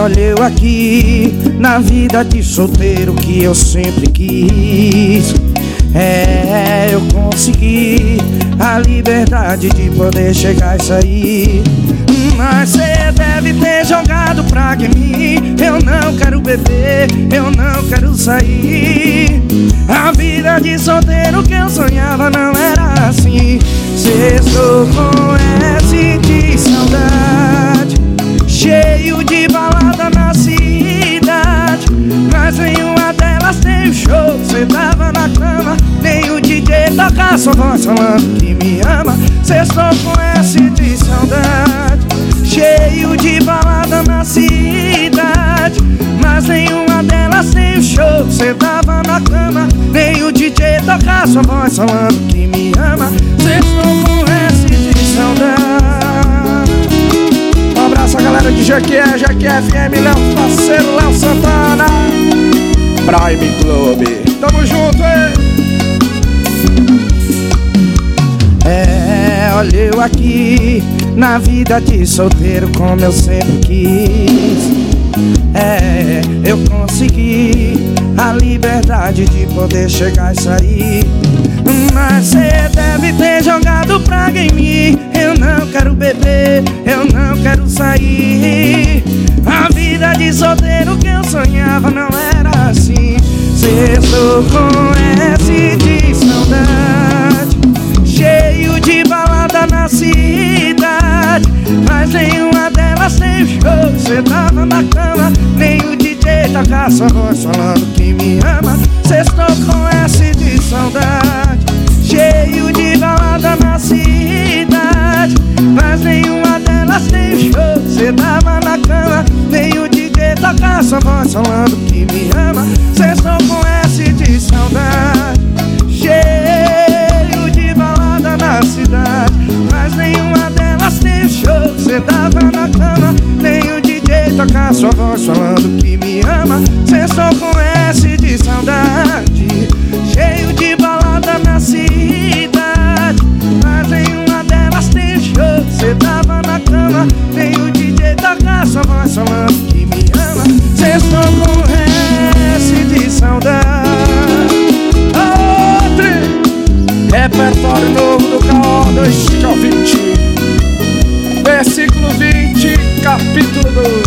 olha eu aqui na vida de solteiro que eu sempre quis. Eu consegui a liberdade de poder chegar e sair. Mas cê deve ter jogado praga em mim. Eu não quero beber, eu não quero sair. A vida de solteiro que eu sonhava não era assim. Cê estou com S de saudade, cheio de balada na cidade. Mas nenhuma delas tem o show, cê tava na cama. Nem o DJ toca sua voz falando que me ama. Cê estou com S de saudade, cheio de balada na cidade. Mas nenhuma delas tem o show, cê tava na cama. Nem o DJ toca sua voz falando que me ama. Cê estou com S de saudade. Um abraço a galera de Jequié, Jequié FM, Léo parceiro, Léo Santana, Prime Club. Tamo junto, hein? Olha eu aqui na vida de solteiro como eu sempre quis. Eu consegui a liberdade de poder chegar e sair. Mas cê deve ter jogado praga em mim. Eu não quero beber, eu não quero sair. A vida de solteiro que eu sonhava não era assim. Cê estou com S de saudade, cheio de balada na cidade. Mas nenhuma delas tem show, cê tava na cama. Nem o DJ toca sua voz falando que me ama. Cê estou com S de saudade, cheio de balada na cidade. Mas nenhuma delas tem show, cê tava na cama. Nem o DJ toca sua voz falando que me ama. Cê estou com S de saudade, cheio de balada na cidade. Mas nenhuma delas tem show, cê tava na cama. Nem o DJ toca sua voz falando que me ama. Cê estou com S de saudade, cheio de balada na cidade. Mas nenhuma delas tem show, cê tava na cama. Nem o DJ toca sua voz falando que me ama. Cê estou com S de saudade. Repertório novo do KO 2 20, versículo 20, capítulo 2.